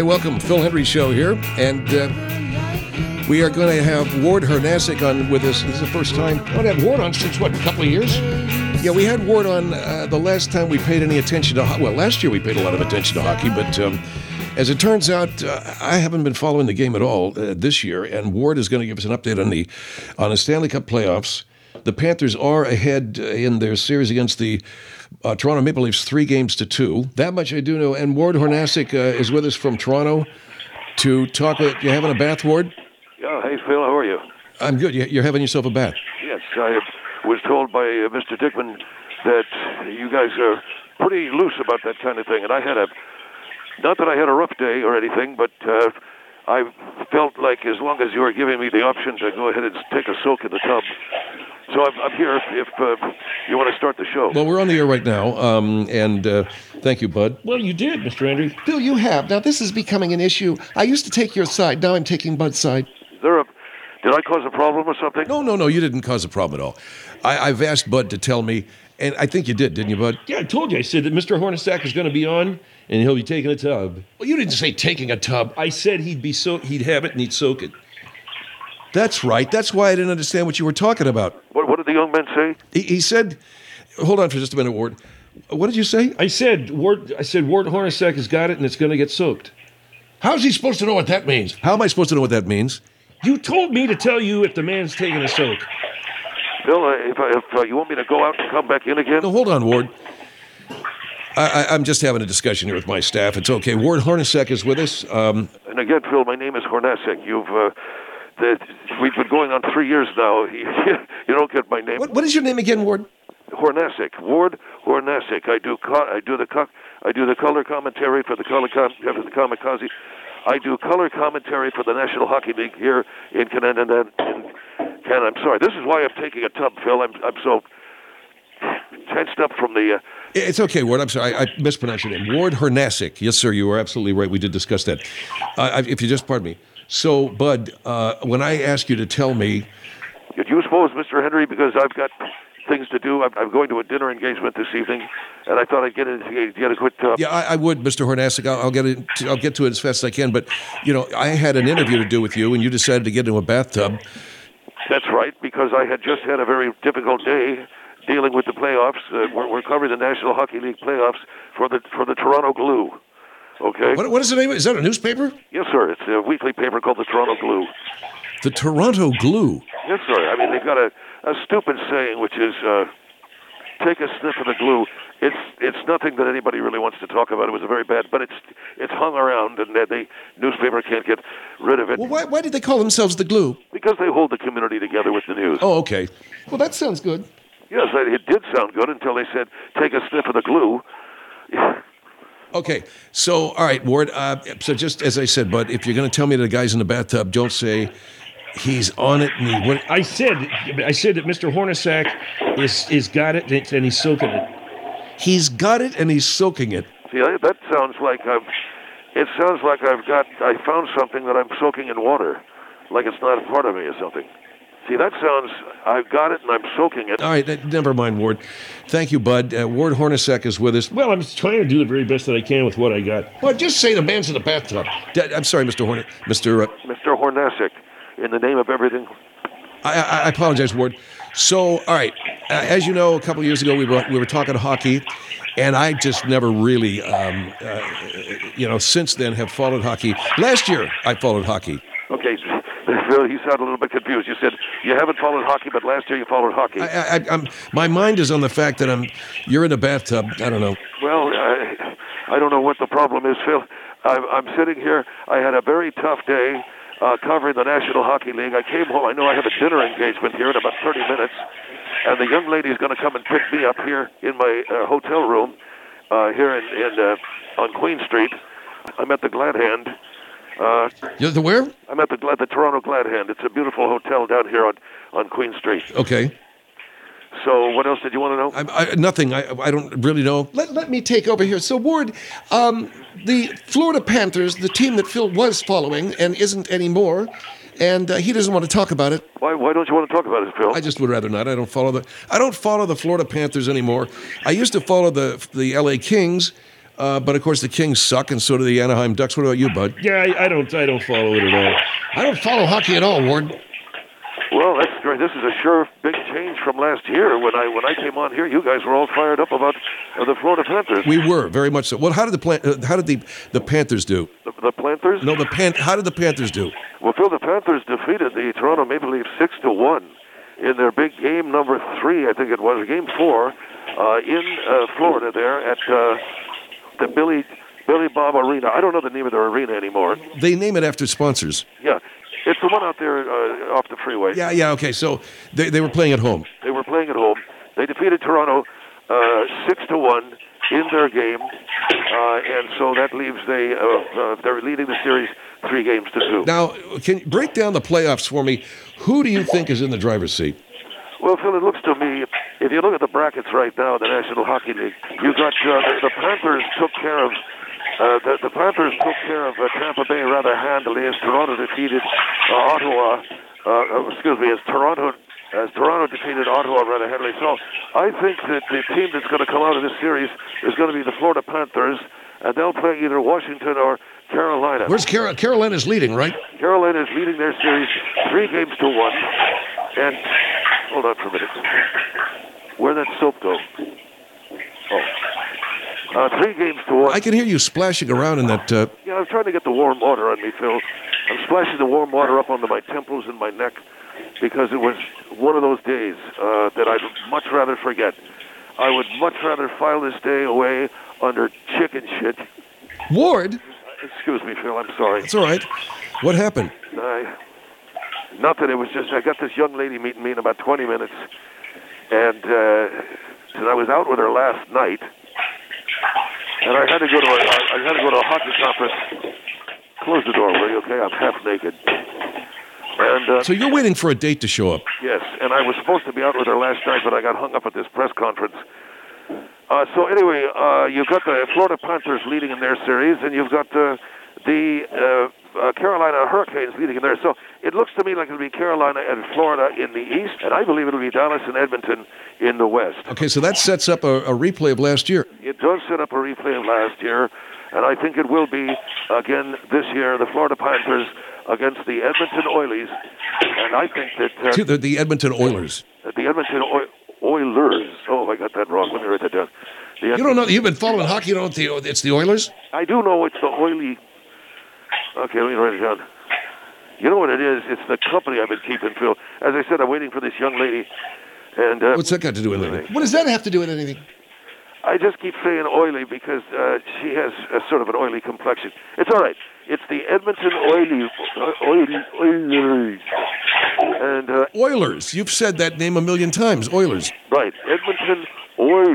Hey, welcome. Phil Hendry Show here. And we are going to have Ward Hornacek on with us. This is the first time. I haven't had Ward on since, what, a couple of years? Yeah, we had Ward on the last time we paid any attention to hockey. Well, last year we paid a lot of attention to hockey, but as it turns out, I haven't been following the game at all this year, and Ward is going to give us an update on the Stanley Cup playoffs. The Panthers are ahead in their series against the Toronto Maple Leafs 3-2. That much I do know. And Ward Hornacek is with us from Toronto to talk. You having a bath, Ward? Yeah, hey, Phil, how are you? I'm good. You're having yourself a bath? Yes, I was told by Mr. Dickman that you guys are pretty loose about that kind of thing. And I had not that I had a rough day or anything, but I felt like as long as you were giving me the option to go ahead and take a soak in the tub. So I'm here if you want to start the show. Well, we're on the air right now, and thank you, Bud. Well, you did, Mr. Hendry. Phil, you have. Now, this is becoming an issue. I used to take your side. Now I'm taking Bud's side. Did I cause a problem or something? No, you didn't cause a problem at all. I've asked Bud to tell me, and I think you did, didn't you, Bud? Yeah, I told you. I said that Mr. Hornacek is going to be on, and he'll be taking a tub. Well, you didn't say taking a tub. I said he'd have it and he'd soak it. That's right. That's why I didn't understand what you were talking about. What did the young man say? He said, hold on for just a minute, Ward. What did you say? I said Ward Hornacek has got it and it's going to get soaked. How's he supposed to know what that means? How am I supposed to know what that means? You told me to tell you if the man's taking a soak. Phil, if you want me to go out and come back in again? No, hold on, Ward. I'm just having a discussion here with my staff. It's okay. Ward Hornacek is with us. And again, Phil, my name is Hornacek. We've been going on 3 years now. You don't get my name. What is your name again, Ward? Hornacek. Ward Hornacek. I do the color commentary for the Kamikaze. I do color commentary for the National Hockey League here in Canada. I'm sorry. This is why I'm taking a tub, Phil. I'm so tensed up from the. It's okay, Ward. I'm sorry. I mispronounced your name. Ward Hornacek. Yes, sir. You are absolutely right. We did discuss that. If you just pardon me. So, Bud, when I ask you to tell me... Did you suppose, Mr. Henry, because I've got things to do, I'm going to a dinner engagement this evening, and I thought I'd get a quick... Yeah, I would, Mr. Hornacek. I'll get to it as fast as I can, but, I had an interview to do with you, and you decided to get into a bathtub. That's right, because I had just had a very difficult day dealing with the playoffs. We're covering the National Hockey League playoffs for the Toronto Glue. Okay. What is the name? Is that a newspaper? Yes, sir. It's a weekly paper called the Toronto Glue. The Toronto Glue? Yes, sir. I mean, they've got a stupid saying, which is, take a sniff of the glue. It's nothing that anybody really wants to talk about. It was a very bad, but it's hung around, and the newspaper can't get rid of it. Well, why did they call themselves the Glue? Because they hold the community together with the news. Oh, okay. Well, that sounds good. Yes, it did sound good until they said, take a sniff of the glue. Okay, so, all right, Ward, so just as I said, Bud, if you're going to tell me the guy's in the bathtub, don't say he's on it and he went... I said that Mr. Hornacek is got it and he's soaking it. He's got it and he's soaking it. See, that sounds like I found something that I'm soaking in water, like it's not a part of me or something. See, that sounds, I've got it and I'm soaking it. All right, never mind, Ward. Thank you, Bud. Ward Hornacek is with us. Well, I'm trying to do the very best that I can with what I got. Well, just say the man's in the bathtub. I'm sorry, Mr. Mr. Hornacek, in the name of everything. I apologize, Ward. So, all right, as you know, a couple of years ago we were talking hockey, and I just never really, since then have followed hockey. Last year I followed hockey. Okay. Phil, you sound a little bit confused. You said you haven't followed hockey, but last year you followed hockey. My mind is on the fact that you're in the bathtub. I don't know. Well, I don't know what the problem is, Phil. I'm sitting here. I had a very tough day covering the National Hockey League. I came home. I know I have a dinner engagement here in about 30 minutes, and the young lady is going to come and pick me up here in my hotel room here on Queen Street. I'm at the Glad Hand. You're the where? I'm at the Toronto Glad Hand. It's a beautiful hotel down here on Queen Street. Okay. So what else did you want to know? Nothing. I don't really know. Let me take over here. So, Ward, the Florida Panthers, the team that Phil was following and isn't anymore, and he doesn't want to talk about it. Why don't you want to talk about it, Phil? I just would rather not. I don't follow the Florida Panthers anymore. I used to follow the LA Kings. But of course, the Kings suck, and so do the Anaheim Ducks. What about you, Bud? Yeah, I don't follow it at all. I don't follow hockey at all, Ward. Well, that's great. This is a sure big change from last year. When I came on here, you guys were all fired up about the Florida Panthers. We were very much so. Well, how did the Panthers do? The Panthers? No, how did the Panthers do? Well, Phil, the Panthers defeated the Toronto Maple Leafs 6-1 in their big game number 3, I think it was, game 4, in Florida there at the Billy Bob Arena. I don't know the name of their arena anymore. They name it after sponsors. Yeah. It's the one out there off the freeway. Yeah, okay. So they were playing at home. They were playing at home. They defeated Toronto 6-1 in their game, and so that leaves they're leading the series 3-2. Now, can you break down the playoffs for me? Who do you think is in the driver's seat? Well, Phil, it looks to me, if you look at the brackets right now in the National Hockey League, you've got the Panthers took care of the Panthers took care of Tampa Bay rather handily as Toronto defeated Ottawa. As Toronto defeated Ottawa rather handily. So I think that the team that's going to come out of this series is going to be the Florida Panthers, and they'll play either Washington or Carolina. Where's Carolina's leading, right? Carolina is leading their series 3-1. And hold on for a minute. Where'd that soap go? Oh. 3-1. I can hear you splashing around in that. Yeah, I'm trying to get the warm water on me, Phil. I'm splashing the warm water up onto my temples and my neck because it was one of those days that I'd much rather forget. I would much rather file this day away under chicken shit. Ward? Excuse me, Phil. I'm sorry. It's all right. What happened? Nothing. It was just I got this young lady meeting me in about 20 minutes, and since I was out with her last night. And I had to go to a hockey conference. Close the door, will you? Okay, I'm half naked. And so you're waiting for a date to show up? Yes, and I was supposed to be out with her last night, but I got hung up at this press conference. So anyway, you've got the Florida Panthers leading in their series, and you've got the Carolina Hurricanes leading in there. So it looks to me like it'll be Carolina and Florida in the East, and I believe it'll be Dallas and Edmonton in the West. Okay, so that sets up a replay of last year. It does set up a replay of last year, and I think it will be, again, this year, the Florida Panthers against the Edmonton Oilers. And I think that... the Edmonton Oilers. The Edmonton Oilers. Oh, I got that wrong. Let me write that down. You don't know, you've been following hockey, you don't know it's the Oilers? I do know it's the Oily... Okay, let me write it down. You know what it is? It's the company I've been keeping, Phil. As I said, I'm waiting for this young lady. And what's that got to do with anything? What does that have to do with anything? I just keep saying oily because she has a sort of an oily complexion. It's all right. It's the Edmonton Oilers. And Oilers. You've said that name a million times. Oilers. Right. Edmonton Oilers.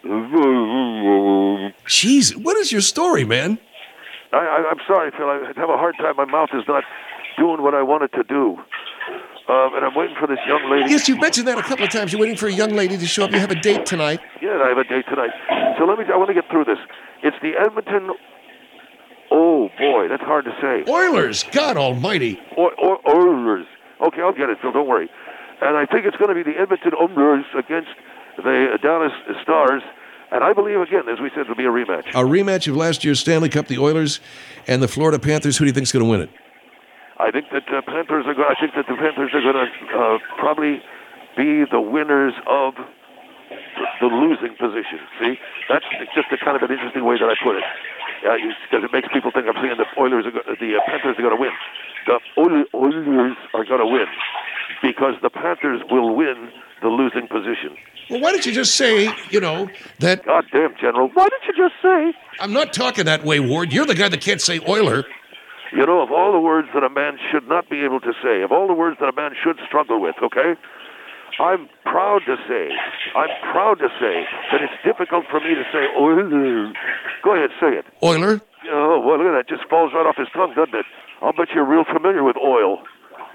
Jeez, what is your story, man? I'm sorry, Phil. I have a hard time. My mouth is not doing what I want it to do. And I'm waiting for this young lady. Yes, you've mentioned that a couple of times. You're waiting for a young lady to show up. You have a date tonight. Yeah, I have a date tonight. So I want to get through this. It's the Edmonton... Oh, boy, that's hard to say. Oilers! God almighty. Oilers. Okay, I'll get it, Phil. Don't worry. And I think it's going to be the Edmonton Oilers against the Dallas Stars. And I believe, again, as we said, it'll be a rematch. A rematch of last year's Stanley Cup, the Oilers and the Florida Panthers. Who do you think is going to win it? I think that the Panthers are going to probably be the winners of the losing position. See, that's just a kind of an interesting way that I put it, because it makes people think I'm saying the Panthers are going to win. The Oilers are going to win because the Panthers will win the losing position. Well, why don't you just say, that... God damn, General. Why don't you just say... I'm not talking that way, Ward. You're the guy that can't say Oiler. Of all the words that a man should not be able to say, of all the words that a man should struggle with, okay? I'm proud to say that it's difficult for me to say Oiler. Go ahead, say it. Oiler? Oh, well, look at that. It just falls right off his tongue, doesn't it? I'll bet you're real familiar with oil.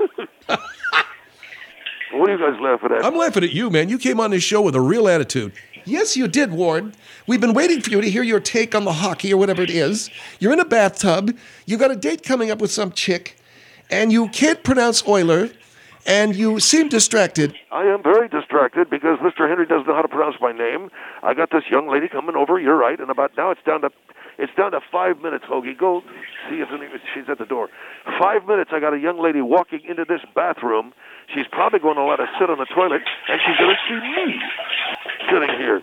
What are you guys laughing at? I'm laughing at you, man. You came on this show with a real attitude. Yes, you did, Ward. We've been waiting for you to hear your take on the hockey or whatever it is. You're in a bathtub. You got a date coming up with some chick, and you can't pronounce Oiler, and you seem distracted. I am very distracted because Mr. Henry doesn't know how to pronounce my name. I got this young lady coming over. You're right. And about now it's down to down to 5 minutes, Hoagie. Go see if she's at the door. 5 minutes, I got a young lady walking into this bathroom. She's probably going to let us sit on the toilet, and she's going to see me sitting here.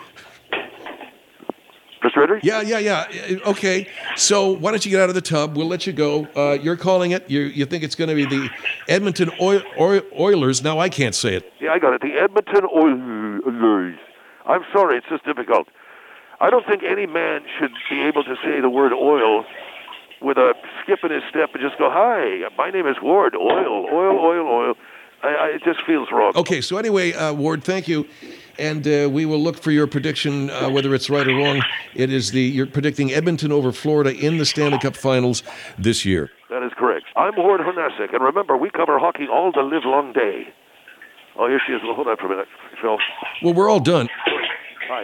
Mr. Ritter? Yeah. Okay. So why don't you get out of the tub? We'll let you go. You're calling it. You think it's going to be the Edmonton Oilers. Now I can't say it. Yeah, I got it. The Edmonton Oilers. I'm sorry, it's just difficult. I don't think any man should be able to say the word oil with a skip in his step and just go, hi, my name is Ward. Oil. It just feels wrong. Okay, so anyway, Ward, thank you. And we will look for your prediction, whether it's right or wrong. It is you're predicting Edmonton over Florida in the Stanley Cup Finals this year. That is correct. I'm Ward Hornacek, and remember, we cover hockey all the live long day. Oh, here she is. Well, hold on for a minute, Phil. Well, we're all done. Hi.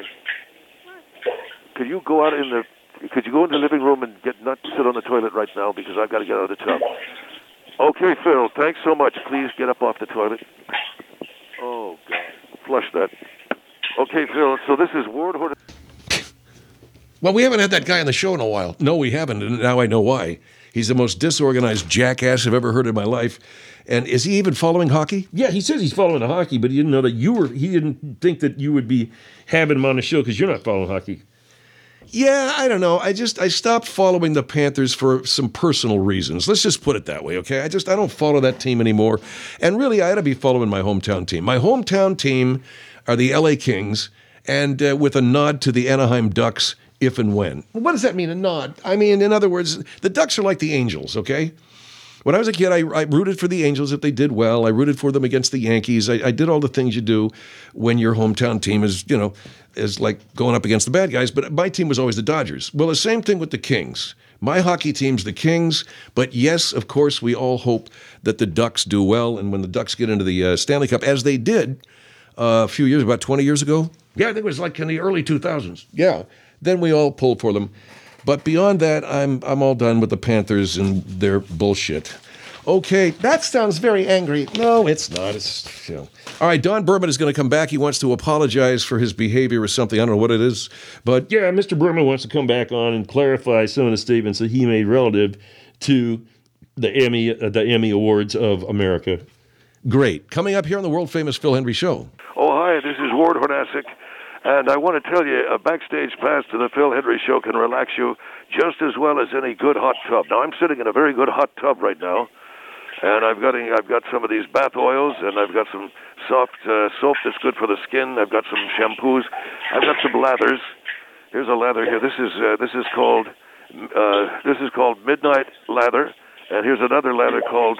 Could you go into the living room and not sit on the toilet right now, because I've got to get out of the tub. Okay, Phil, thanks so much. Please get up off the toilet. Oh, God. Flush that. Okay, Phil, so this is Ward Hornacek. Well, we haven't had that guy on the show in a while. No, we haven't, and now I know why. He's the most disorganized jackass I've ever heard in my life. And is he even following hockey? Yeah, he says he's following the hockey, but he didn't know that you were. He didn't think that you would be having him on the show because you're not following hockey. Yeah, I don't know. I stopped following the Panthers for some personal reasons. Let's just put it that way, okay? I don't follow that team anymore. And really, I ought to be following my hometown team. My hometown team are the LA Kings, and with a nod to the Anaheim Ducks if and when. What does that mean, a nod? I mean, in other words, the Ducks are like the Angels, okay? When I was a kid, I rooted for the Angels if they did well. I rooted for them against the Yankees. I did all the things you do when your hometown team is like going up against the bad guys. But my team was always the Dodgers. Well, the same thing with the Kings. My hockey team's the Kings. But yes, of course, we all hope that the Ducks do well. And when the Ducks get into the Stanley Cup, as they did about 20 years ago. Yeah, I think it was like in the early 2000s. Yeah. Then we all pulled for them. But beyond that, I'm all done with the Panthers and their bullshit. Okay. That sounds very angry. No, it's not. All right, Don Berman is going to come back. He wants to apologize for his behavior or something. I don't know what it is. But yeah, Mr. Berman wants to come back on and clarify some of the statements that he made relative to the Emmy Awards of America. Great. Coming up here on the world-famous Phil Hendrie Show. Oh, hi, this is Ward Hornacek. And I want to tell you, a backstage pass to the Phil Hendrie Show can relax you just as well as any good hot tub. Now, I'm sitting in a very good hot tub right now, and I've got some of these bath oils, and I've got some soft soap that's good for the skin. I've got some shampoos. I've got some lathers. Here's a lather here. This is called Midnight Lather, and here's another lather called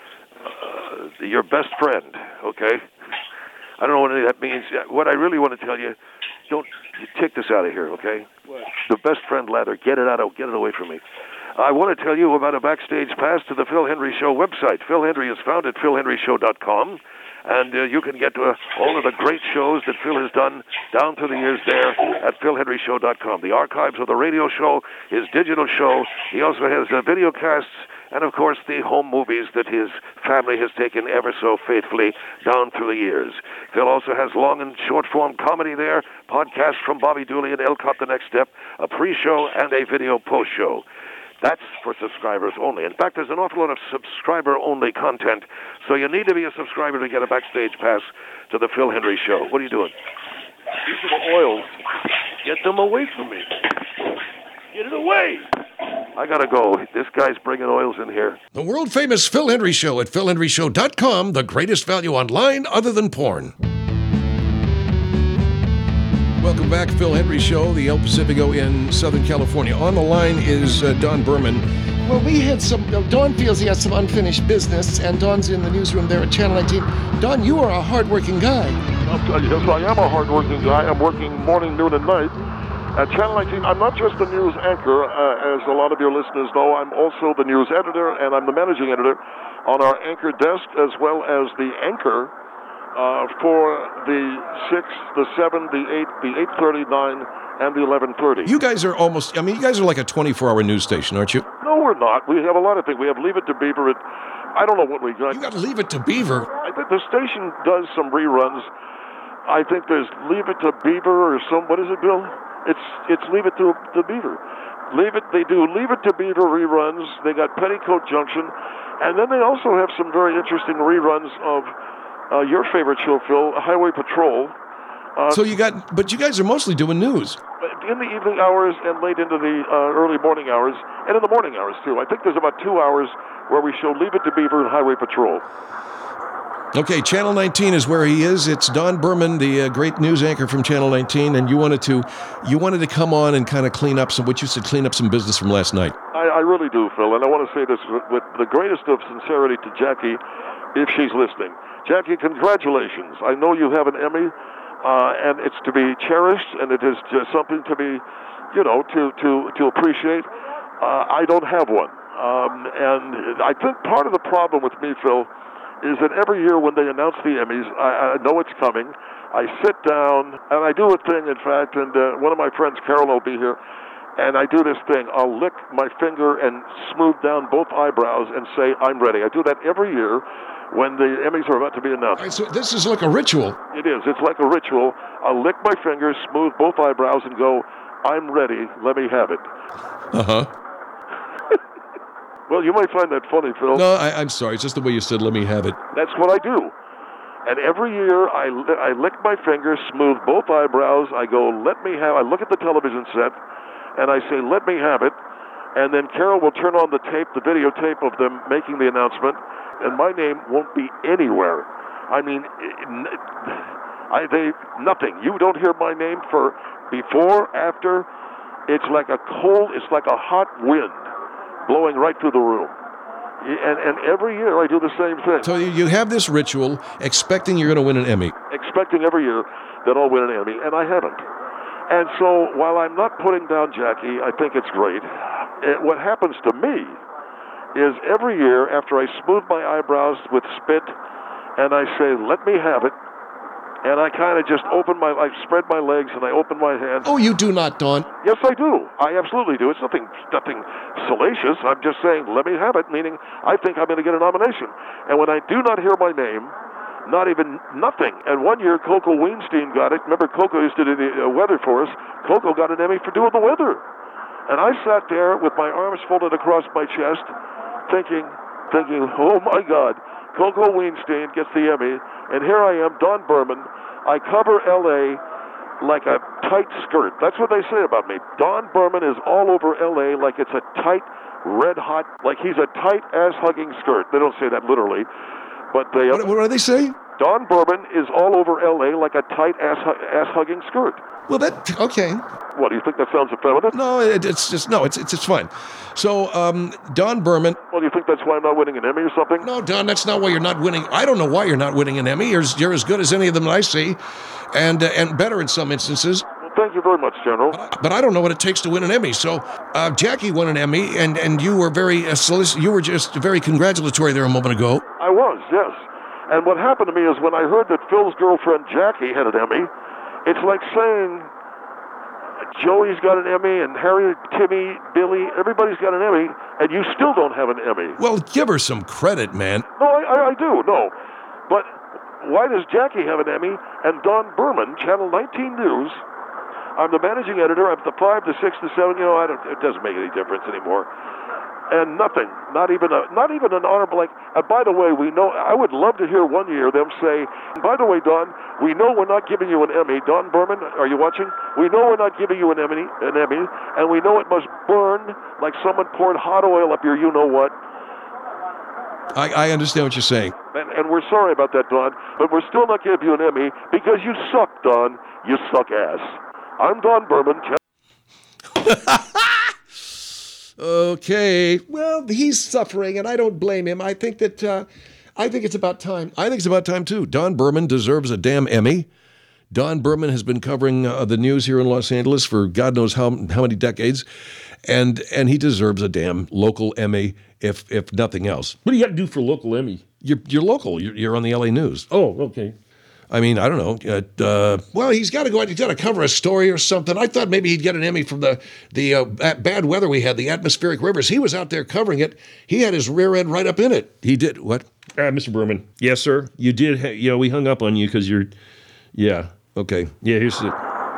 Your Best Friend. Okay. I don't know what any of that means. What I really want to tell you, don't take this out of here, okay? What? The Best Friend lather. Get it away from me. I want to tell you about a backstage pass to the Phil Hendrie Show website. Phil Hendrie is found at philhendrieshow.com, and you can get to all of the great shows that Phil has done down through the years there at philhendrieshow.com. The archives of the radio show, his digital show. He also has video casts, and, of course, the home movies that his family has taken ever so faithfully down through the years. Phil also has long and short-form comedy there, podcasts from Bobby Dooley and Elcott The Next Step, a pre-show and a video post-show. That's for subscribers only. In fact, there's an awful lot of subscriber-only content, so you need to be a subscriber to get a backstage pass to the Phil Hendrie Show. What are you doing? These are the oils. Get them away from me. Get it away. I got to go. This guy's bringing oils in here. The world-famous Phil Hendrie Show at philhendrieshow.com, the greatest value online other than porn. Welcome back, Phil Hendrie Show, the El Pacifico in Southern California. On the line is Don Berman. Well, we had Don feels he has some unfinished business, and Don's in the newsroom there at Channel 19. Don, you are a hardworking guy. Yes, I am a hardworking guy. I'm working morning, noon, and night. At Channel 19, I'm not just the news anchor, as a lot of your listeners know. I'm also the news editor, and I'm the managing editor on our anchor desk, as well as the anchor for the 6, the 7, the 8, the 8:39, and the 11:30. You guys are you guys are like a 24-hour news station, aren't you? No, we're not. We have a lot of things. We have Leave It to Beaver. I don't know what we got. You got Leave It to Beaver. I think the station does some reruns. I think there's Leave It to Beaver or what is it, Bill? It's Leave It to Beaver. They do Leave It to Beaver reruns. They got Petticoat Junction, and then they also have some very interesting reruns of your favorite show, Phil, Highway Patrol. But you guys are mostly doing news. In the evening hours and late into the early morning hours, and in the morning hours too. I think there's about 2 hours where we show Leave It to Beaver and Highway Patrol. Okay, Channel 19 is where he is. It's Don Berman, the great news anchor from Channel 19, and you wanted to come on and kind of clean up some business from last night. I really do, Phil, and I want to say this with the greatest of sincerity to Jackie, if she's listening. Jackie, congratulations. I know you have an Emmy, and it's to be cherished, and it is just something to be, to appreciate. I don't have one, and I think part of the problem with me, Phil, is that every year when they announce the Emmys, I know it's coming. I sit down, and I do a thing, in fact, and one of my friends, Carol, will be here, and I do this thing. I'll lick my finger and smooth down both eyebrows and say, I'm ready. I do that every year when the Emmys are about to be announced. All right, so this is like a ritual. It is. It's like a ritual. I'll lick my fingers, smooth both eyebrows, and go, I'm ready. Let me have it. Uh-huh. Well, you might find that funny, Phil. No, I'm sorry. It's just the way you said, let me have it. That's what I do. And every year, I lick my fingers, smooth both eyebrows. I go, I look at the television set, and I say, let me have it. And then Carol will turn on the videotape of them making the announcement, and my name won't be anywhere. I mean, nothing. You don't hear my name for before, after. It's like a hot wind blowing right through the room. And every year I do the same thing. So you have this ritual expecting you're going to win an Emmy. Expecting every year that I'll win an Emmy, and I haven't. And so while I'm not putting down Jackie, I think it's great. What happens to me is every year after I smooth my eyebrows with spit and I say, let me have it, and I kind of just I spread my legs and I open my hands. Oh, you do not, Don. Yes, I do. I absolutely do. It's nothing salacious. I'm just saying, let me have it, meaning I think I'm going to get a nomination. And when I do not hear my name, nothing. And one year, Coco Weinstein got it. Remember, Coco used to do the weather for us. Coco got an Emmy for doing the weather. And I sat there with my arms folded across my chest, thinking, oh my God, Coco Weinstein gets the Emmy, and here I am, Don Berman. I cover L.A. like a tight skirt. That's what they say about me. Don Berman is all over L.A. like it's a tight, red-hot, like he's a tight ass-hugging skirt. They don't say that literally, but they... What do they say? Don Berman is all over L.A. like a tight ass-hugging skirt. Well, okay. What, do you think that sounds effeminate? No, it's fine. So, Don Berman. Well, do you think that's why I'm not winning an Emmy or something? No, Don, that's not why you're not winning. I don't know why you're not winning an Emmy. You're as good as any of them that I see, and better in some instances. Well, thank you very much, General. But I don't know what it takes to win an Emmy. So, Jackie won an Emmy, and you were you were just very congratulatory there a moment ago. I was, yes. And what happened to me is when I heard that Phil's girlfriend Jackie had an Emmy, it's like saying Joey's got an Emmy and Harry, Timmy, Billy, everybody's got an Emmy, and you still don't have an Emmy. Well, give her some credit, man. No, I do, no. But why does Jackie have an Emmy and Don Berman, Channel 19 News, I'm the managing editor, I'm the 5 to 6 to 7, it doesn't make any difference anymore. And nothing, not even an honorable, and by the way, we know, I would love to hear one year them say, by the way, Don, we know we're not giving you an Emmy. Don Berman, are you watching? We know we're not giving you an Emmy, and we know it must burn like someone poured hot oil up your you-know-what. I understand what you're saying. And we're sorry about that, Don, but we're still not giving you an Emmy because you suck, Don. You suck ass. I'm Don Berman. Okay. Well, he's suffering, and I don't blame him. I think it's about time. I think it's about time, too. Don Berman deserves a damn Emmy. Don Berman has been covering the news here in Los Angeles for God knows how many decades, and he deserves a damn local Emmy, if nothing else. What do you got to do for local Emmy? You're local. You're on the LA News. Oh, okay. I mean, I don't know. Well, he's got to go out. He's got to cover a story or something. I thought maybe he'd get an Emmy from the bad weather we had, the atmospheric rivers. He was out there covering it. He had his rear end right up in it. He did what? Mr. Berman. Yes, sir. You did. We hung up on you because you're. Yeah. Okay. Yeah. Here's it.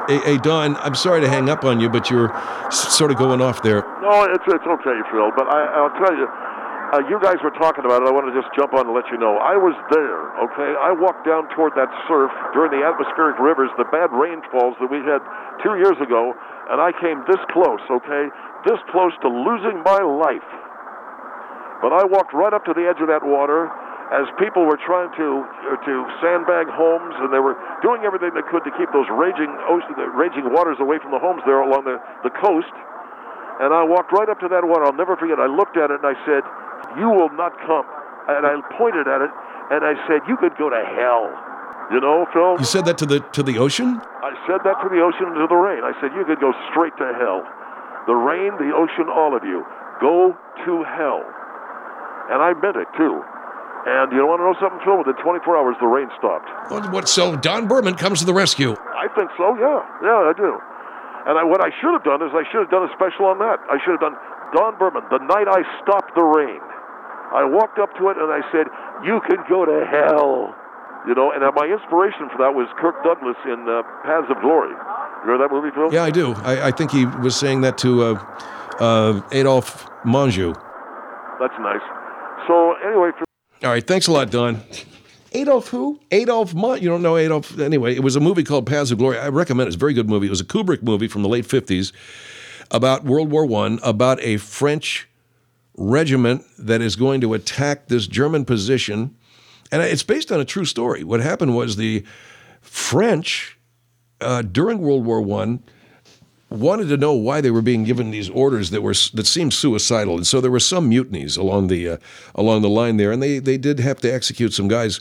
Hey, Don, I'm sorry to hang up on you, but you're sort of going off there. No, it's okay, Phil. But I'll tell you, you guys were talking about it. I want to just jump on and let you know. I was there, okay? I walked down toward that surf during the atmospheric rivers, the bad rainfalls that we had 2 years ago, and I came this close, okay? This close to losing my life. But I walked right up to the edge of that water as people were trying to sandbag homes, and they were doing everything they could to keep those raging waters away from the homes there along the coast. And I walked right up to that water. I'll never forget. I looked at it and I said, "You will not come." And I pointed at it and I said, "You could go to hell." You know, Phil? You said that to the ocean? I said that to the ocean and to the rain. I said, "You could go straight to hell. The rain, the ocean, all of you, go to hell." And I meant it too. And you want to know something, Phil? Within 24 hours, the rain stopped. What? So Don Berman comes to the rescue. I think so, yeah. Yeah, I do. And what I should have done is I should have done a special on that. I should have done Don Berman, the night I stopped the rain. I walked up to it and I said, "You can go to hell." You know, and my inspiration for that was Kirk Douglas in Paths of Glory. You remember that movie, Phil? Yeah, I do. I think he was saying that to Adolphe Menjou. That's nice. So anyway, all right, thanks a lot, Don. Adolphe who? Adolphe You don't know Adolphe? Anyway, it was a movie called Paths of Glory. I recommend it. It's a very good movie. It was a Kubrick movie from the late 50s about World War I, about a French regiment that is going to attack this German position. And it's based on a true story. What happened was the French, during World War I, wanted to know why they were being given these orders that seemed suicidal, and so there were some mutinies along the line there, and they did have to execute some guys.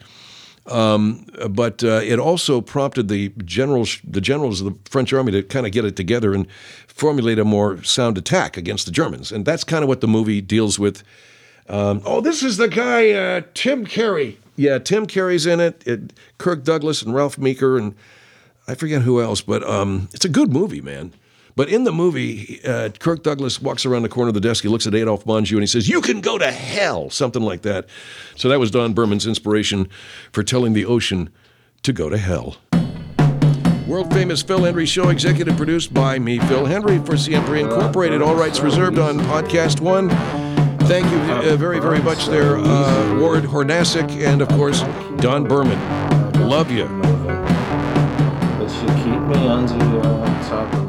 But it also prompted the generals of the French army to kind of get it together and formulate a more sound attack against the Germans, and that's kind of what the movie deals with. This is the guy Tim Carey. Yeah, Tim Carey's in it. Kirk Douglas and Ralph Meeker, and I forget who else, but it's a good movie, man. But in the movie, Kirk Douglas walks around the corner of the desk. He looks at Adolphe Menjou and he says, "You can go to hell," something like that. So that was Don Berman's inspiration for telling the ocean to go to hell. World famous Phil Hendrie Show, executive produced by me, Phil Hendrie, for Siempre Incorporated. All rights reserved on Podcast One. Thank you very, very much there, Ward Hornacek, and of course, Don Berman. Love you. But you keep me under your top.